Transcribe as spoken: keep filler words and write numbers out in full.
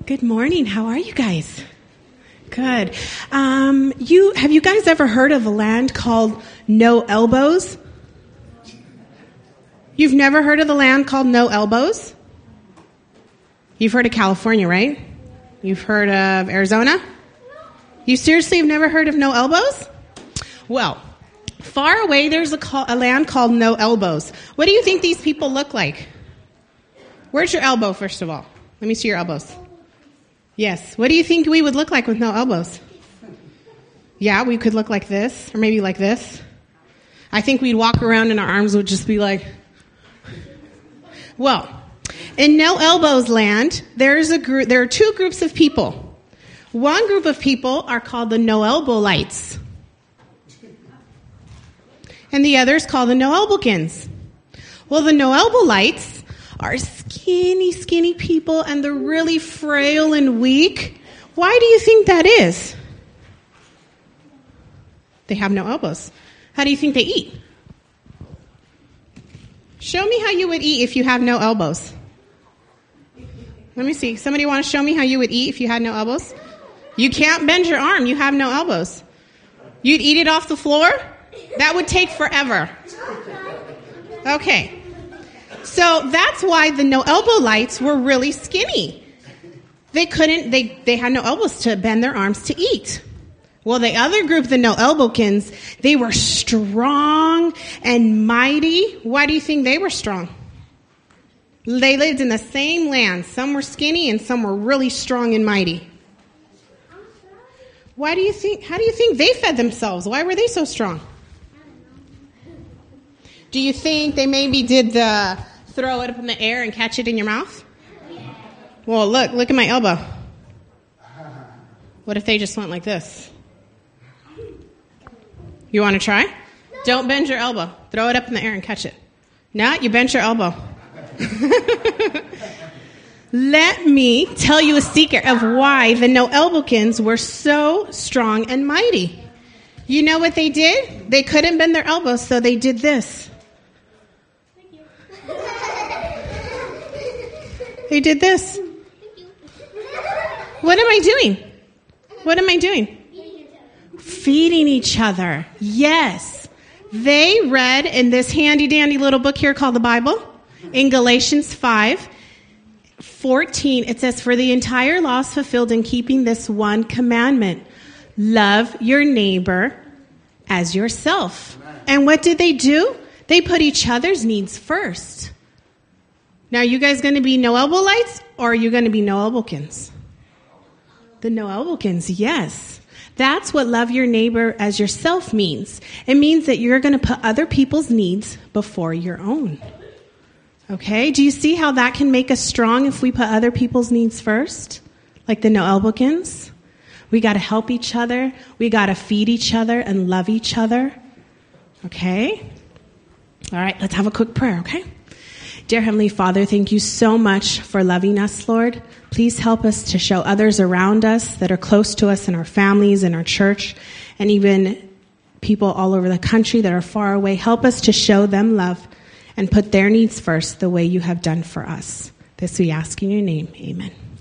Good morning. How are you guys? Good. Um, you have you guys ever heard of a land called No Elbows? You've never heard of the land called No Elbows? You've heard of California, right? You've heard of Arizona? You seriously have never heard of No Elbows? Well, far away there's a, call, a land called No Elbows. What do you think these people look like? Where's your elbow, first of all? Let me see your elbows. Yes. What do you think we would look like with no elbows? Yeah, we could look like this, or maybe like this. I think we'd walk around and our arms would just be like... Well, in No Elbows land, there's a group. There are two groups of people. One group of people are called the No Elbow Lights, and the other is called the No Elbowkins. Well, the No Elbow Lights are skinny, skinny people, and they're really frail and weak. Why do you think that is? They have no elbows. How do you think they eat? Show me how you would eat if you have no elbows. Let me see. Somebody want to show me how you would eat if you had no elbows? You can't bend your arm. You have no elbows. You'd eat it off the floor? That would take forever. Okay. So that's why the No Elbow Lights were really skinny. They couldn't, they, they had no elbows to bend their arms to eat. Well, the other group, the No Elbowkins, they were strong and mighty. Why do you think they were strong? They lived in the same land. Some were skinny and some were really strong and mighty. Why do you think, how do you think they fed themselves? Why were they so strong? Do you think they maybe did the throw it up in the air and catch it in your mouth? Well, look, look at my elbow. What if they just went like this? You want to try? No. Don't bend your elbow. Throw it up in the air and catch it. No, you bent your elbow. Let me tell you a secret of why the No Elbowkins were so strong and mighty. You know what they did? They couldn't bend their elbows, so they did this. Thank you. They did this. Thank you. What am I doing? What am I doing? Feeding each other. Yes. They read in this handy dandy little book here called the Bible, in Galatians five fourteen, it says, "For the entire law is fulfilled in keeping this one commandment. Love your neighbor as yourself." And what did they do? They put each other's needs first. Now, are you guys going to be No Elbow Lights, or are you going to be No Elbowkins? The No Elbowkins, yes. That's what love your neighbor as yourself means. It means that you're going to put other people's needs before your own. Okay? Do you see how that can make us strong if we put other people's needs first? Like the No Elbowkins? We got to help each other. We got to feed each other and love each other. Okay? All right, let's have a quick prayer, okay? Dear Heavenly Father, thank you so much for loving us, Lord. Please help us to show others around us that are close to us in our families, in our church, and even people all over the country that are far away. Help us to show them love and put their needs first the way you have done for us. This we ask in your name. Amen.